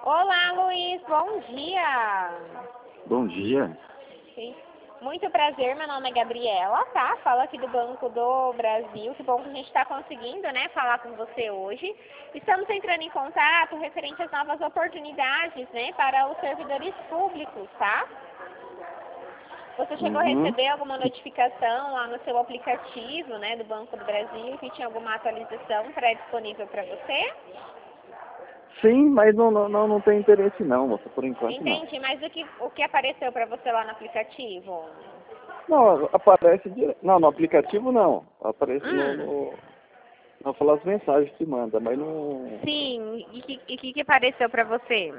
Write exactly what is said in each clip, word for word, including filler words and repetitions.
Olá, Luiz, bom dia. Bom dia. Sim. Muito prazer, meu nome é Gabriela, tá? Falo aqui do Banco do Brasil. Que bom que a gente está conseguindo, né, falar com você hoje. Estamos entrando em contato referente às novas oportunidades, né, para os servidores públicos, tá? Você chegou a Uhum. receber alguma notificação lá no seu aplicativo, né, do Banco do Brasil, que tinha alguma atualização pré-disponível para você? Sim, mas não, não, não, não tem interesse não, moça, por enquanto não. Entendi, mas o que, o que apareceu para você lá no aplicativo? Não, aparece dire... Não, no aplicativo não. Aparece no, Hum, no... Não, fala as mensagens que manda, mas não. sim, e o que, e que, que apareceu para você?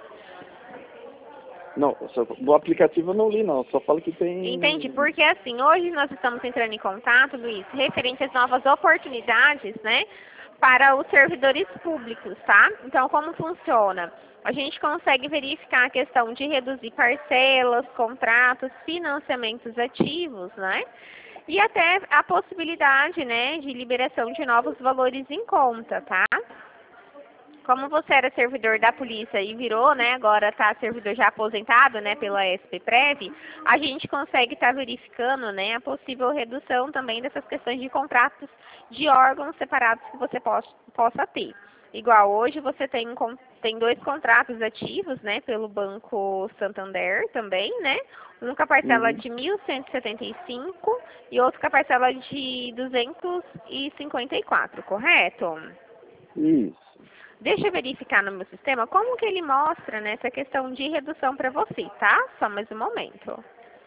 Não, só... no aplicativo eu não li não, só fala que Entendi, tem. porque assim, hoje nós estamos entrando em contato, Luiz, referente às novas oportunidades, né, para os servidores públicos, tá? Então, como funciona? A gente consegue verificar a questão de reduzir parcelas, contratos, financiamentos ativos, né? E até a possibilidade, né, de liberação de novos valores em conta, tá? Como você era servidor da polícia e virou, né, agora está servidor já aposentado, né, pela S P Prev, a gente consegue estar verificando, né, a possível redução também dessas questões de contratos de órgãos separados que você possa, possa ter. Igual hoje você tem, um con- tem dois contratos ativos, né, pelo Banco Santander também, né, um com a parcela Uhum. de mil cento e setenta e cinco e outro com a parcela de duzentos e cinquenta e quatro, correto? Isso. Deixa eu verificar no meu sistema como que ele mostra, né, essa questão de redução para você, tá? Só mais um momento.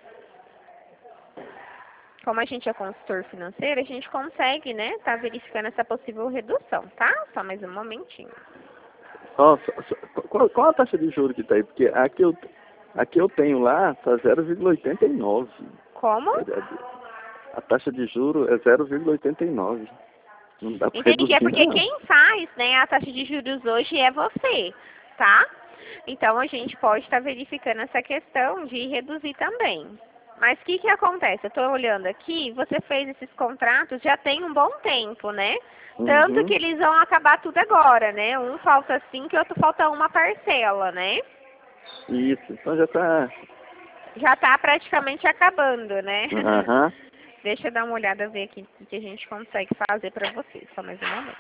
Como a gente é consultor financeiro, a gente consegue, né, tá verificando essa possível redução, tá? Só mais um momentinho. Ó, só- só- qual, qual a taxa de juros que tá aí? Porque aqui eu, aqui eu tenho lá, tá zero vírgula oitenta e nove. Como? A taxa de juros é zero vírgula oitenta e nove. Não dá para Entendi, é reduzir porque não. quem faz, né, a taxa de juros hoje é você, tá? Então a gente pode estar verificando essa questão de reduzir também. Mas o que que acontece? Eu estou olhando aqui, você fez esses contratos já tem um bom tempo, né? Tanto que Uhum. eles vão acabar tudo agora, né? Um falta cinco e outro falta uma parcela, né? Isso, então já tá. Já está praticamente acabando, né? Aham. Deixa eu dar uma olhada, ver aqui o que a gente consegue fazer para vocês. Só mais um momento.